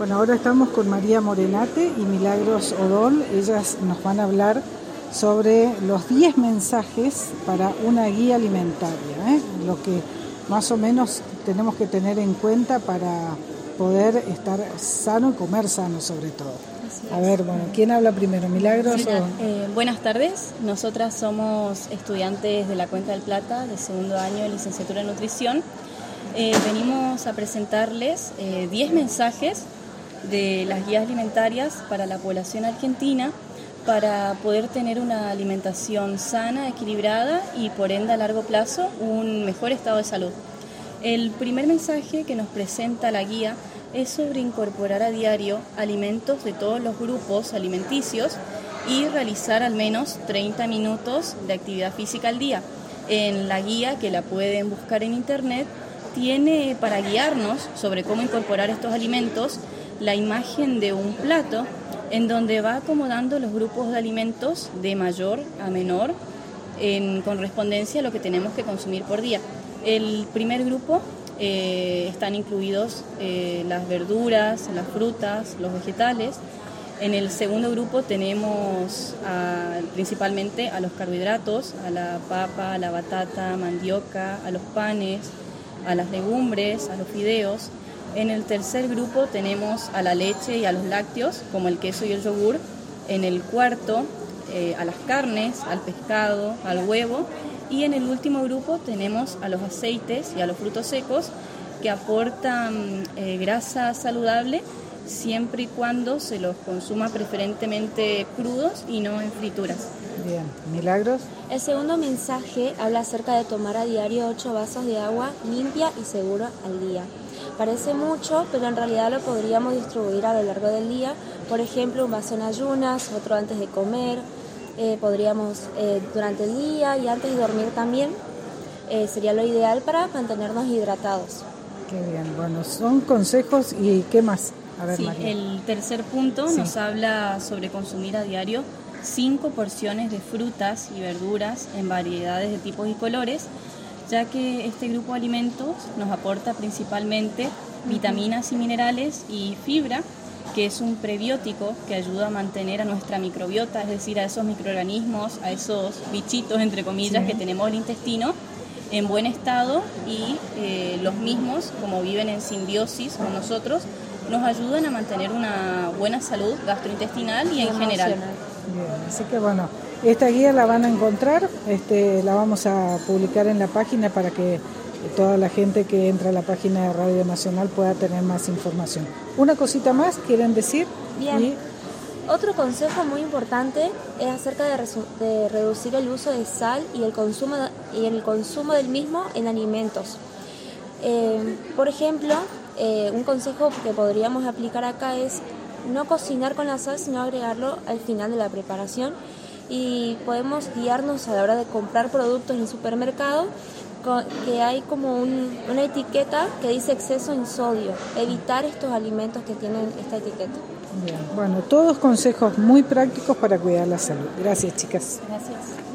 Bueno, ahora estamos con María Morenate y Milagros Odol. Ellas nos van a hablar sobre los 10 mensajes para una guía alimentaria, lo que más o menos tenemos que tener en cuenta para poder estar sano y comer sano sobre todo. A ver, bueno, ¿quién habla primero? ¿Milagros? Sí, buenas tardes, nosotras somos estudiantes de la Cuenca del Plata, de segundo año de licenciatura en nutrición. Venimos a presentarles 10 mensajes de las guías alimentarias para la población argentina para poder tener una alimentación sana, equilibrada y por ende a largo plazo un mejor estado de salud. El primer mensaje que nos presenta la guía es sobre incorporar a diario alimentos de todos los grupos alimenticios y realizar al menos 30 minutos de actividad física al día. En la guía, que la pueden buscar en internet, tiene para guiarnos sobre cómo incorporar estos alimentos la imagen de un plato en donde va acomodando los grupos de alimentos de mayor a menor en correspondencia a lo que tenemos que consumir por día. El primer grupo están incluidos las verduras, las frutas, los vegetales. En el segundo grupo tenemos principalmente a los carbohidratos, a la papa, a la batata, mandioca, a los panes, a las legumbres, a los fideos. En el tercer grupo tenemos a la leche y a los lácteos, como el queso y el yogur. En el cuarto, a las carnes, al pescado, al huevo. Y en el último grupo tenemos a los aceites y a los frutos secos, que aportan grasa saludable siempre y cuando se los consuma preferentemente crudos y no en frituras. Bien, Milagros. El segundo mensaje habla acerca de tomar a diario 8 vasos de agua limpia y segura al día. Parece mucho, pero en realidad lo podríamos distribuir a lo largo del día. Por ejemplo, un vaso en ayunas, otro antes de comer, podríamos durante el día y antes de dormir también. Sería lo ideal para mantenernos hidratados. Qué bien, bueno, son consejos. ¿Y qué más? A ver, sí, María. El tercer punto nos habla sobre consumir a diario 5 porciones de frutas y verduras en variedades de tipos y colores, ya que este grupo de alimentos nos aporta principalmente vitaminas y minerales y fibra, que es un prebiótico que ayuda a mantener a nuestra microbiota, es decir, a esos microorganismos, a esos bichitos, entre comillas, que tenemos en el intestino, en buen estado y los mismos, como viven en simbiosis con nosotros, nos ayudan a mantener una buena salud gastrointestinal y en general. Bien, así que bueno, esta guía la van a encontrar, la vamos a publicar en la página para que toda la gente que entra a la página de Radio Nacional pueda tener más información. Una cosita más, ¿quieren decir? Bien. Otro consejo muy importante es acerca de reducir el uso de sal y el consumo del mismo en alimentos. Por ejemplo, un consejo que podríamos aplicar acá es no cocinar con la sal, sino agregarlo al final de la preparación. Y podemos guiarnos a la hora de comprar productos en el supermercado, que hay como una etiqueta que dice exceso en sodio. Evitar estos alimentos que tienen esta etiqueta. Bien, bueno, todos consejos muy prácticos para cuidar la salud. Gracias, chicas. Gracias.